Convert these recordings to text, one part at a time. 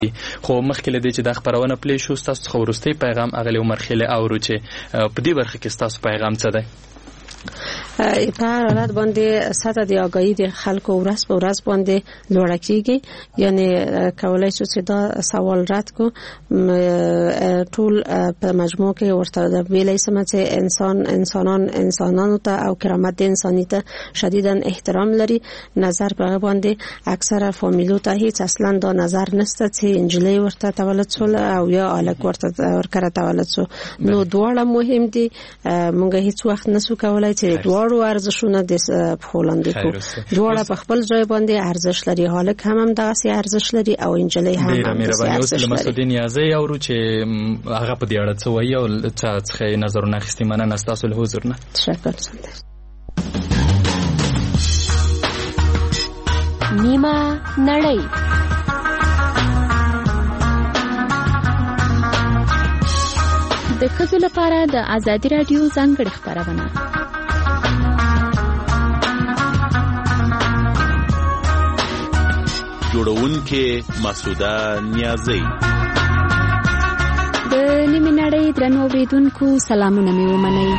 خو مخکې له دې چې دا خبرونه پلی شو ستاسو څخه وروستی پیغام اغلی عمر خیلی اورو چې په دې برخه کې ستاسو پیغام څه دی؟ په هر حالت باندې سطح د آگاهی د خلکو ورځ په ورځ باندې لوړه کیږي. یعنی کولای شو چې دا سوال رد کو ټول په مجموع کې ورته ویلای سم چې انسانانو ته او کرامت د انساني ته شدیداً احترام لري. نظر په باندې اکثره فامیلو ته هیڅ اصلا دا نظر نشته چې انجلۍ ورته تولد شول او یا الک ورته ورکره تولد شو. نو دواړه مهم دي. موږ هیڅ وخت نسو کولای چې دواړو ارزښونه د پخولاندې کو. دواړه په خپل ځای باندې ارزښ لري. هالک هم دغه سي ارزښ لري او انجلۍ هم ارزښ لري. مسعودین یازي اورو چې هغه په دې اړه څه وایي او څه نظرونه اخیستي. مننه ستاسو له حضور نه. تشکر سندر. نیمه نړۍ د ښځو لپاره د ازادي راډیو ځانګړې خپرونه. جوړونکې مسعوده نیازی. د نیمې نړۍ درنو اوریدونکو سلامونه مې ومنئ.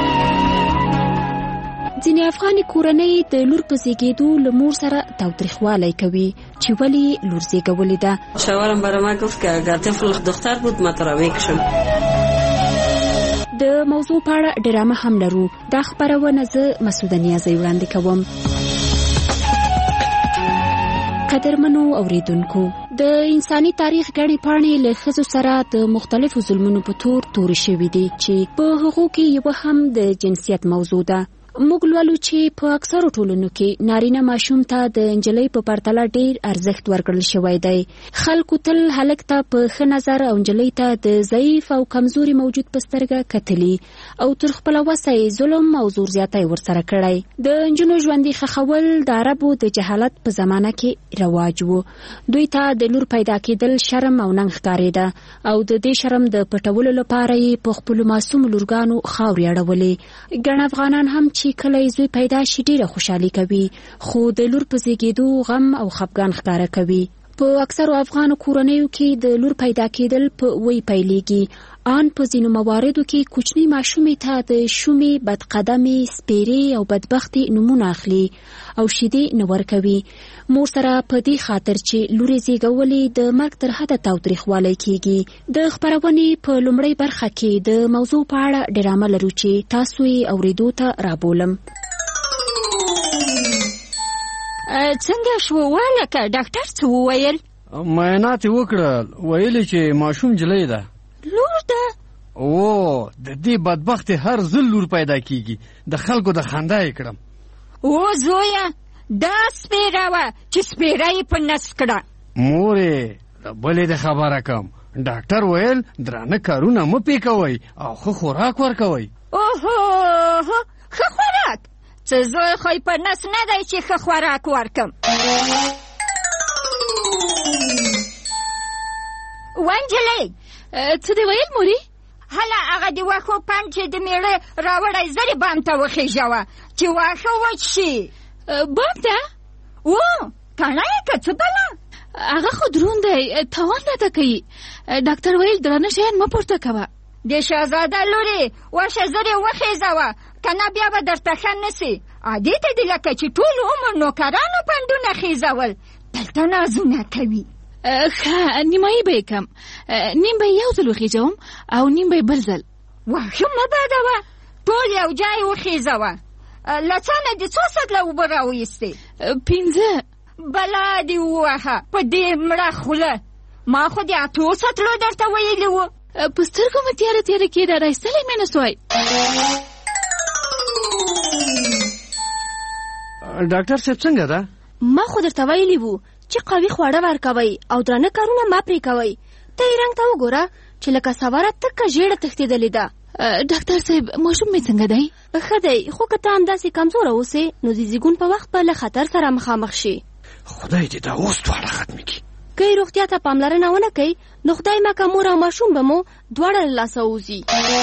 ځینې افغاني کورنۍ د لور په زیږېدو له مور سره تاوتریخوالی کوي چې ولې لور زیږولې ده. شوهرم برای من گفت که اگر طفل دختر بود من تو را میکشم. د موضوع په اړه ډرامه هم لرو. دا خپرونه زه مسعوده نیازی وړاندې کوم. قدرمنو اوریدونکو، د انساني تاریخ ګڼې پاڼې له ښځو سره د مختلفو ظلمونو په تورې شوي دي چې په هغو کې یوه هم د جنسیت موضوع ده. موږ لولو چې په اکثرو ټولنو کې نارینه ماشوم ته د انجلۍ په پرتله ډیر ارزښت ورکړل شوی دی. خلکو تل هلک ته په ښه نظر او انجلۍ ته د ضعیف او کمزوري موجود په سترګه کتلي او تر خپله وسه یې ظلم او زور زیاتی ورسره کړی. د نجونو ژوندي ښخول د عربو د جهالت په زمانه کې رواج و. دوی ته د لور پیدا کېدل شرم او ننګ ښکارېده او د دې شرم د پټولو لپاره یې په خپلو معصومو لورګانو خاورې اړولې. ګڼ افغانان هم چې کله زوی پیدا شي ډیره خوشحالي کوي، خو د لور په زیږېدو غم او خفګان ښکاره کوي. په اکثرو افغانو کورنیو کې د لور پیدا کېدل په وی پیلېږي. آن په ځینو مواردو کې کوچني ماشومې ته د شومې، بدقدمې، سپیرې او بدبختې نومونه اخلي او شیدې نه ورکوي. مور سره په دې خاطر چې لور یې زیږولې د مرګ تر حده تاوتریخوالی کېږي. د خپرونې په لومړۍ برخه کې د موضوع په اړه ډرامه لرو چې تاسو یې اورېدو ته رابولم. څنګه شو والکه ډاکټر څه وویل؟ معاینات یې وکړل، ویلې چې ماشوم جلۍ ده. لور ده؟ او د دې بدبختې هر ځل لور پیدا کیږي. د خلکو د خندا یې کړم. او زویه دا سپیره وه چې سپیره یې په نس کړه. مورې بلې د خبره کم، ډاکټر ویل درانه کارونه مه پې کوئ او ښه خوراک ورکوئ. اوهو ښه خوراک؟ څه زوی خو په نس نه دی چې ښه خوراک ورکم. ونجلۍ څه دی ویل موري؟ هله هغه د واښو پنډ چې د میړه راوړی زرې بام ته وخېژوه چې واښه وچ شي. بام ته؟ و کڼه یې که څه بله؟ هغه خو دروند دی، تاوان راته کوي. ډاکټر ویل درانه شیان مه پورته کوه. د شهزاده لورې واښه زرې وخېژوه، که نه بیا به درته ښه نسي. عادي ته دي لکه چې ټول عمر نوکرانو پنډونه خېژول، دلته نازونه کوي. ښه نیمایي به یې کم، نیم به یې یو ځل وخېژوم او نیم به یې بل ځل. واښه مه بادوه، ټول یو ځای وخېژوه. له څه نه دې څو سطله اوبه راویستې؟ 5. بلا دې ووهه په دې مړه خوله. ما خو د 8 سطلو درته ویلي وو. په سترګو مې تیاره تیاره کېده، رایستلی مې نه سوی. ډاکټر صاحب څنګه ده؟ ما خو درته ویلي وو چې قوي خواړه ورکوئ او درانه کارونه مه پرې کوئ. ته یې رنګ ته وګوره چې لکه سواره تکه ژېړه تښتېدلې ده. ډاکټر صاحب ماشوم مې څنګه دی؟ ښه دی، خو که ته همداسې کمزوره اوسې نو د زیږون په وخت به له خطر سره مخامخ شي. خدای دې دا اوس دواړه ختمې کړي. که یې روغتیا ته پاملرنه ونه کوي نو خدای مکه مور او ماشوم به مو دواړه له لاسه وځي.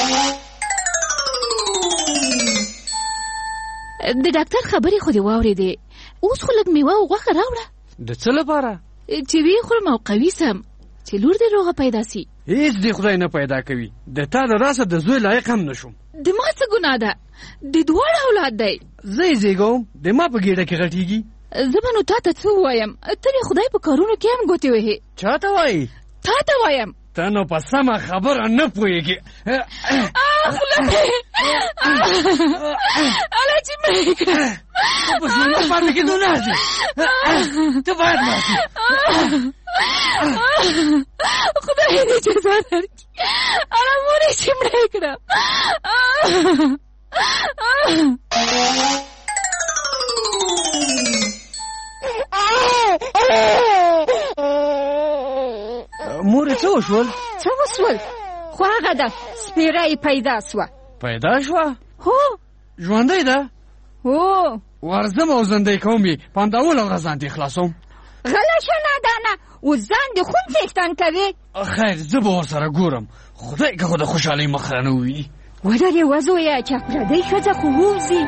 د ډاکټر خبرې خو دې واورېدې، اوس خو لږ میوه او غوښه راوړه. د څه لپاره؟ چې ویې خورم او قوي سم. چې لور دې روغه پیدا سي؟ هیڅ دې خدای نه پیدا کوي. د تا د راسه د زوی لایق هم نشم. د ما څه ګناه ده؟ د دواړه اولاد دی. زه یې زیږوم، د ما په ګېډه کې غټېږي. زه به نو تا ته څه ووایم؟ ته د خدای په کارونو کې هم ګوتې وهې. چا ته وایي؟ تا ته وایم. ته نو په سمه خبره نه پوهېږې. خوله مې الله چې مړ یې کړه. په ژوندي پاتې کېدو نه ځې. ته باید مړه شې. خدای دې جزا درکړي. الله مور یې چې مړ یې کړه. مورې څه وشول؟ څه وشول؟ خو هغه ده سپېره یې پیدا سوه. پیدا شوه؟ هو. ژوندۍ ده؟ هو. ورځم او زندۍ کوم یې، پانداول او ځان دې خلاصوم. غله شه نادانه، اوس ځان دې خون څښتن کوې. خیر زه به ورسره ګورم، خدای که خو د خوشحالۍ مخ رانه وویني. ودرې وزویه چې پردۍ ښځه خو ووځي.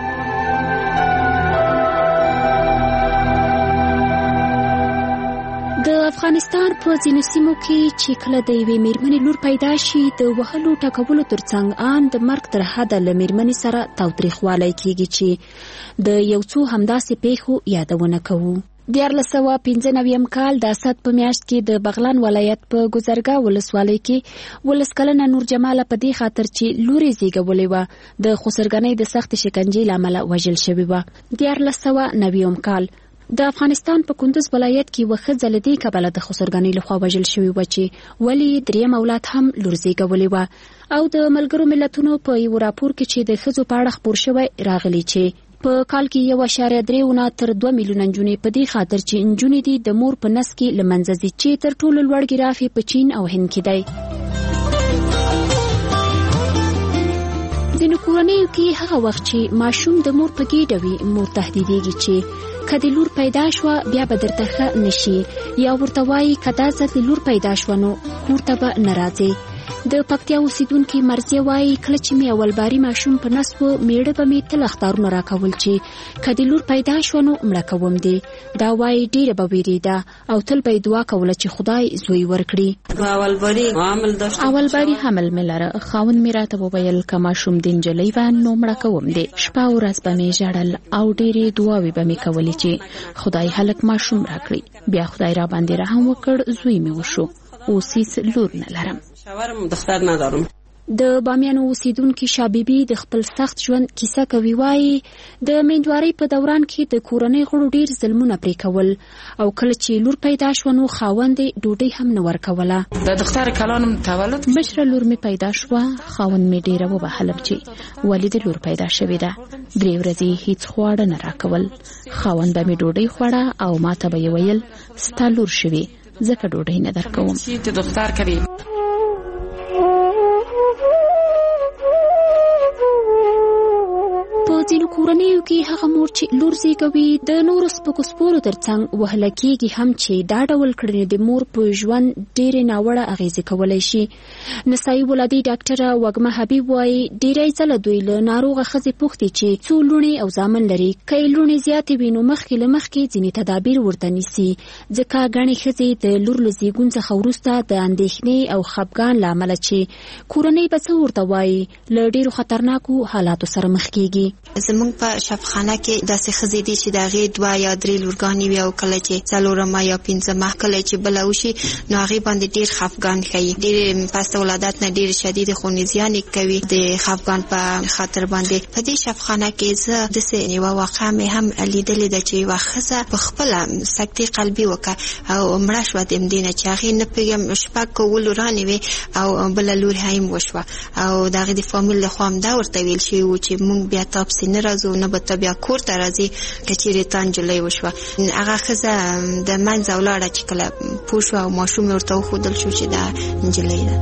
د افغانستان په ځینو سیمو کې چې کله د یوې میرمنې لور پیدا شي، د وهلو ټکولو ترڅنګ ان د مرګ تر حده له میرمنې سره تاوتریخوالی کیږي چې د یو څو همداسې پیښو یادونه کوو. 1995 کال د اسد په میاشت کې د بغلان ولایت په ګذرګا ولسوالۍ کې 19 کلنه نور جماله په دې خاطر چې لور یې زیږولې وه د خسرګنۍ د سخت شکنجې له امله وژل شوې وه. 1990 کال د افغانستان په کندوز ولایت کې یوه ښځه له دې کبله د خسرګنۍ لخوا وژل شوې وه چې ولې دریم اولاد هم لور زیږولې وه. او د ملګرو ملتونو په یو راپور کې چې د ښځو په اړه خپور شوی راغلی چې په کال کې 1.3 تر 2 میلیونه نجونې په دې خاطر چې نجونې دي د مور په نس کې له منځه ځي چې تر ټولو لوړ ګراف په چین او هند کې دی. ځینو کورنیو کې هغه وخت چې ماشوم د مور په ګېډه وي مور تهدیدېږي چې که د لور پیدا شوه بیا به درته ښه نشي، یا ورته وایي که دا ځل د لور پیدا شوه نو کور ته به نه راځې. د پکتیا اوسیدونکي مرضیه وایي کله چې مې اول باري ماشوم په نس و میړه به مې تل اخطارونه راکول چې که د لور پیدا شوه نو مړه کوم دی. دا وایي ډېره به ویرېده او تل به یې دعا کوله چې خدای زوی ورکړي. اول باري حمل مې لره، خاوند مې راته وویل که ماشوم د نجلۍ وه نو مړه کوم دی. شپه او ورځ به مې ژړل او ډېرې دعاوې به مې کولې چې خدای هلک ماشوم راکړي. بیا خدای را باندې رحم وکړ، زوی مې وشو. اوس هیڅ لور نه لرم. دختر ندارم. د بامیانو اوسیدونکي شابيبي د خپل سخت ژوند کیسه کوي. وایي د میندوارۍ په دوران کې د کورنۍ غړو ډیر ظلمونه پرې کول او کله چې لور پیدا شوه نو خاوند ډوډۍ هم نه ورکوله. د دختر کلانم تولد مشره لور می پیدا شوه، خاوند می ډیره وبهلم چې ولې د لور پیدا شوې ده. 3 ورځې هیڅ خواړه نه راکول. خاوند به می ډوډۍ خوړه او ماته به یې ویل ستا لور شوې ځکه ډوډۍ نه درکوم. چې دختر کوي په ځینو کورنیو کې هغه مور چې لور زیږوي د نورو سپکو سپورو ترڅنګ وهله کېږي هم چې دا ډول کړنې د مور په ژوند ډېرې ناوړه اغېزې کولی شي. نسایي ولادي ډاکټره وږمه حبیب وایي ډېری ځله دوی له ناروغه ښځې پوښتي چې څو لوڼې او زامن لري. که یې لوڼې زیاتې وي نو مخکې له مخکې ځینې تدابیر ورته نیسي، ځکه ګڼې ښځې د لور له زیږون څخه وروسته د اندېښنې او خفګان له امله چې کورنۍ به څه ورته وایي له ډېرو خطرناکو حالاتو سره مخ کېږي. زمونږ په شفاخانه کې داسې ښځې دي چې د هغې 2 یا 3 لورګانې وي او کله چې 4 یا 5 کله چې بله وشي نو هغې باندې ډېر خفګان ښیي. ډېرې پس د ولادت نه ډېرې شدید خونې زیانې کوي د خفګان په خاطر باندې. په دې شفاخانه کې زه داسې یوه واقعه مې هم لیدلې ده چې یوه ښځه په خپله سکتې قلبي وکړه او مړه شوه د همدې نه چې هغې نه پوهېږم 6 لورانې وې او بله لور هم وشوه او د هغې د فامیل لخوا هم دا ورته ویل شوي وو چې موږ بیا تاسې نه راځو نه به ته بیا کور ته راځې که چېرې تا نجلۍ وشوه. هغه ښځه د منځه ولاړه چې کله پوه شوه او ماشوم یې ورته وښودل شو چې دا نجلۍ ده.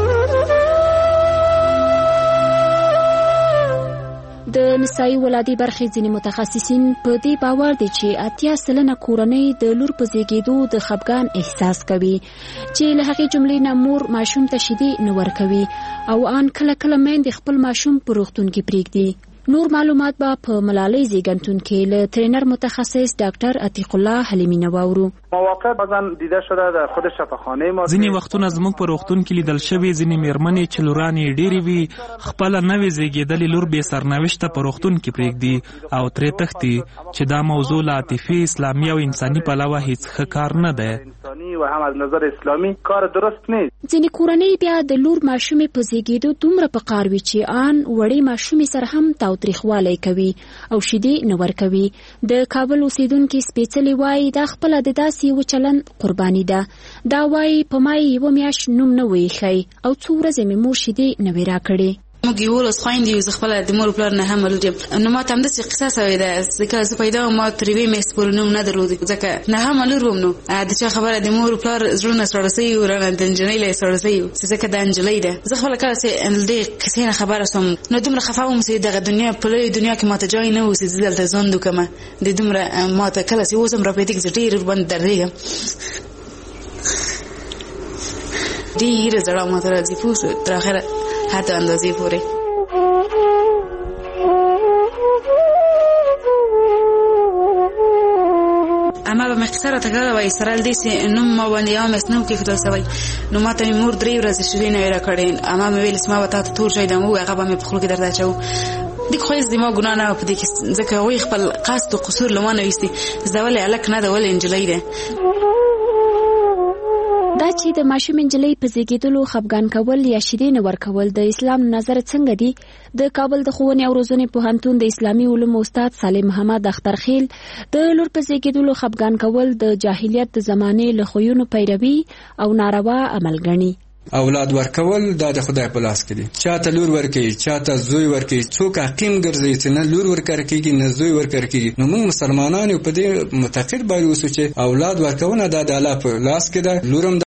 د نسایي ولادي برخې ځینې متخصصین په دې باور دي چې 80% کورنۍ د لور په زیږېدو د خفګان احساس کوي چې له هغې جملې نه مور ماشوم ته شیدې نه ورکوي او ان کله کله میندې خپل ماشوم په روغتون کې پرېږدي. نور معلومات به په ملالۍ زیږنتون کې له ترینر متخصص ډاکټر عتیق الله حلیمی نواورو. مواقع بعضا دیده شده در خود شفاخانه ما ځینې وختونه زموږ په روغتون کې لیدل شوي ځینې میرمنې چې لورانې ډېرې وي خپله نوې زیږېدلې لور بې سرنوشته په روغتون کې پرېږدي او ترې تښتي چې دا موضوع له عاطفي اسلامي او انساني پلوه هیڅ ښه کار نه دی و هم از نظر اسلامي کار درست نیست. ځینې کورنۍ بیا د لور ماشومې په زیږېدو دومره په قار وي چې آن وړې ماشومې سره هم تاوتریخوالی کوي او شیدې نه ورکوي. د کابل اوسیدونکي سپېڅلې وایي دا خپله د داسې یو چلند قرباني ده. دا وایي په ما یې 1 میاشت نوم نه و ایښی او څو ورځې مې مور شیدې نه وې راکړې. موږ یولس خویندې یو، زه خپله د مور پلار نه هم معلوم یم. نو ما ته همداسې قصه سوې ده ځکه زه پیدا وم ما تر 2 میاشتې پورې نوم نه درلود ځکه نه هم لور وم. نو د چا خبره د مور پلار زړونه سړه سوي وو رانه د نجلۍ له سړه سوي وو ځکه دا نجلۍ ده. زه خپله کله چې دې کیسې نه خبره شوم نو دومره خفه وم چې دغه دنیا په لویه دنیا کې ماته ځای نه و چې زه دلته ژوند وکړم. د دومره ماته کله چې اوس هم راپیدا کې زه ډېر ورباندې دردېږم ډېره زړه ماته راځي پوه شو تر اخره حتی اندازې پورې. اما به مې قصه راته کوله وایي سره له دې چې نوم ما باندې یوه میاشت نه و کېښودل سوی نو ما ته مې مور 3 ورځې شیدې نه وې راکړې. اما مې ویل چې ما به تا ته تور شی دم وو هغه به مې په خوله کې درته اچوو. دې خو هېڅ زما ګناه نه وه په دې کې ځکه هغوی خپل قصد و قصور له ما نه ویستي زه ولې هلک نه ده ولې نجلۍ ده. دا چې د ماشوم نجلۍ په زیږېدلو خفګان کول یا شیدې نه ورکول د اسلام نظر څنګه دي؟ د کابل د ښوونې او روزنې پوهنتون د اسلامي علومو استاد صالح محمد اخترخیل د لور په زیږېدلو خفګان کول د جاهلیت د زمانې له خویونو پیروي او ناروا عمل ګڼي. اولاد ورکول دا د خدای په لاس کې دي. چاته لور ورکوي چاته زوی ورکوي څوک حقیم ګرځي چې نه لور ورکړه کېږي نه زوی ورکړه کېږي. نو موږ مسلمانان یو په دې معتقد باید اوسو چې اولاد ورکونه دا د الله په لاس کې ده. لورم